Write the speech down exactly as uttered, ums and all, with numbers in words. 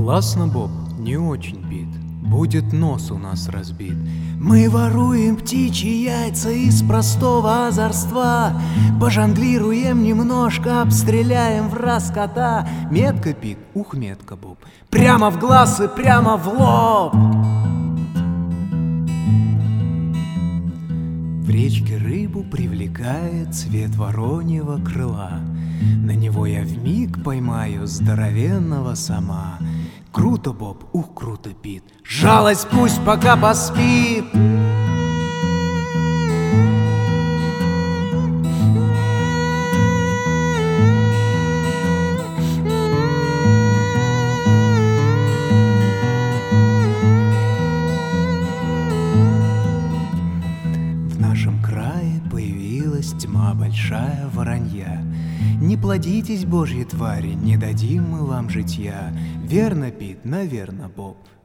Классно, Боб, не очень, Пит. Будет нос у нас разбит. Мы воруем птичьи яйца из простого озорства. Пожонглируем немножко, обстреляем в раз кота. Метко, Пит, ух, метко, Боб. Прямо в глаз и прямо в лоб. В речке рыбу привлекает цвет вороньего крыла. На него я вмиг поймаю здоровенного сама. Круто, Боб, ух, круто, Пит. Жалость пусть пока поспит. В нашем крае появилась тьма большая воронья. Не плодитесь, божьи твари, не дадим мы вам житья. Верно, Пит, наверно, Боб.